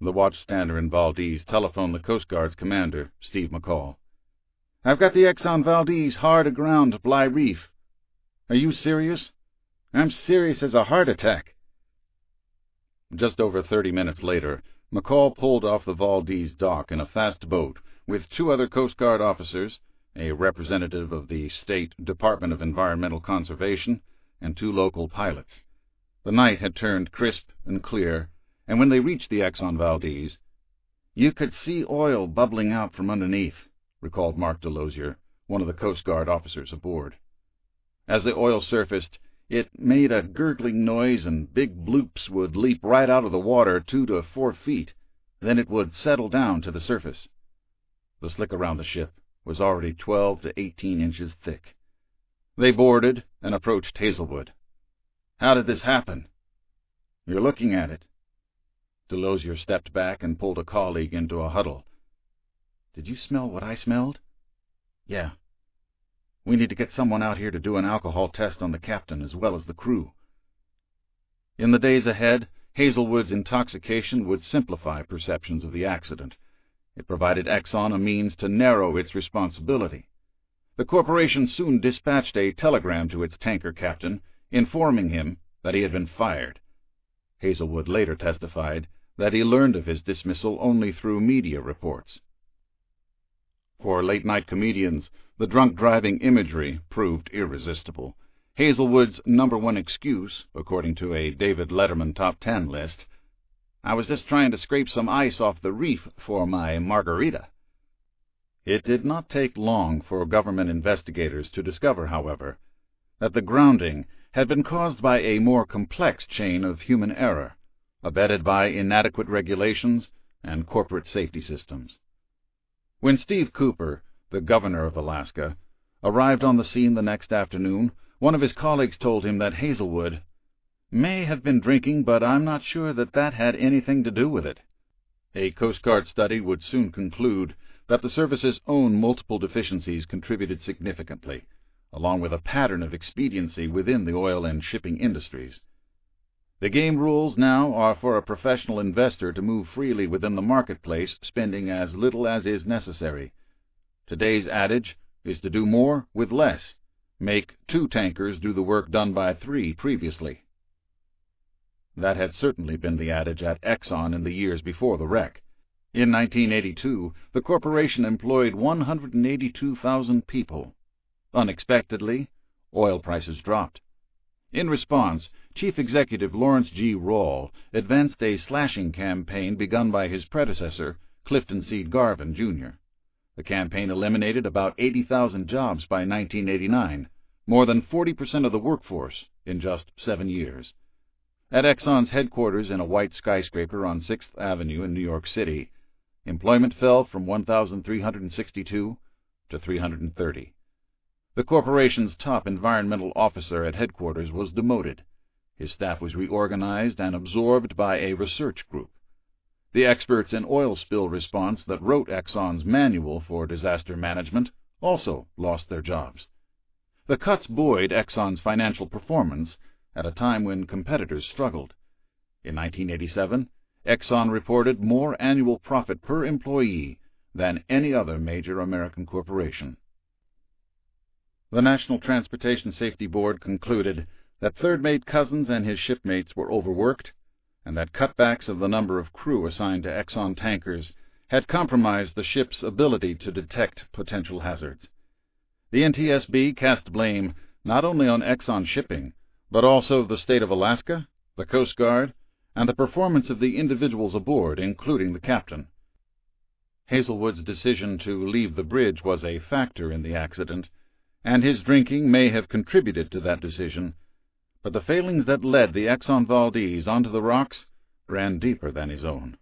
The watchstander in Valdez telephoned the Coast Guard's commander, Steve McCall. "I've got the Exxon Valdez hard aground at Bligh Reef." "Are you serious?" "I'm serious as a heart attack." Just over 30 minutes later, McCall pulled off the Valdez dock in a fast boat with 2 other Coast Guard officers, a representative of the State Department of Environmental Conservation, and 2 local pilots. The night had turned crisp and clear, and when they reached the Exxon Valdez, "You could see oil bubbling out from underneath," recalled Mark Delosier, one of the Coast Guard officers aboard. As the oil surfaced, it made a gurgling noise, and big bloops would leap right out of the water 2 to 4 feet. Then it would settle down to the surface. The slick around the ship was already 12 to 18 inches thick. They boarded and approached Hazelwood. "How did this happen?" "You're looking at it." Delosier stepped back and pulled a colleague into a huddle. "Did you smell what I smelled?" "Yeah." "We need to get someone out here to do an alcohol test on the captain as well as the crew." In the days ahead, Hazelwood's intoxication would simplify perceptions of the accident. It provided Exxon a means to narrow its responsibility. The corporation soon dispatched a telegram to its tanker captain, informing him that he had been fired. Hazelwood later testified that he learned of his dismissal only through media reports. For late-night comedians, the drunk-driving imagery proved irresistible. Hazelwood's #1 excuse, according to a David Letterman Top 10 list, "I was just trying to scrape some ice off the reef for my margarita." It did not take long for government investigators to discover, however, that the grounding had been caused by a more complex chain of human error, abetted by inadequate regulations and corporate safety systems. When Steve Cooper, the governor of Alaska, arrived on the scene the next afternoon, one of his colleagues told him that Hazelwood may have been drinking, but I'm not sure that had anything to do with it. A Coast Guard study would soon conclude that the service's own multiple deficiencies contributed significantly, along with a pattern of expediency within the oil and shipping industries. The game rules now are for a professional investor to move freely within the marketplace, spending as little as is necessary. Today's adage is to do more with less. Make 2 tankers do the work done by 3 previously. That had certainly been the adage at Exxon in the years before the wreck. In 1982, the corporation employed 182,000 people. Unexpectedly, oil prices dropped. In response, Chief Executive Lawrence G. Rawle advanced a slashing campaign begun by his predecessor, Clifton C. Garvin, Jr. The campaign eliminated about 80,000 jobs by 1989, more than 40% of the workforce in just 7 years. At Exxon's headquarters in a white skyscraper on 6th Avenue in New York City, employment fell from 1,362 to 330. The corporation's top environmental officer at headquarters was demoted. His staff was reorganized and absorbed by a research group. The experts in oil spill response that wrote Exxon's manual for disaster management also lost their jobs. The cuts buoyed Exxon's financial performance at a time when competitors struggled. In 1987, Exxon reported more annual profit per employee than any other major American corporation. The National Transportation Safety Board concluded that Third Mate Cousins and his shipmates were overworked, and that cutbacks of the number of crew assigned to Exxon tankers had compromised the ship's ability to detect potential hazards. The NTSB cast blame not only on Exxon Shipping, but also the state of Alaska, the Coast Guard, and the performance of the individuals aboard, including the captain. Hazelwood's decision to leave the bridge was a factor in the accident, and his drinking may have contributed to that decision, but the failings that led the Exxon Valdez onto the rocks ran deeper than his own.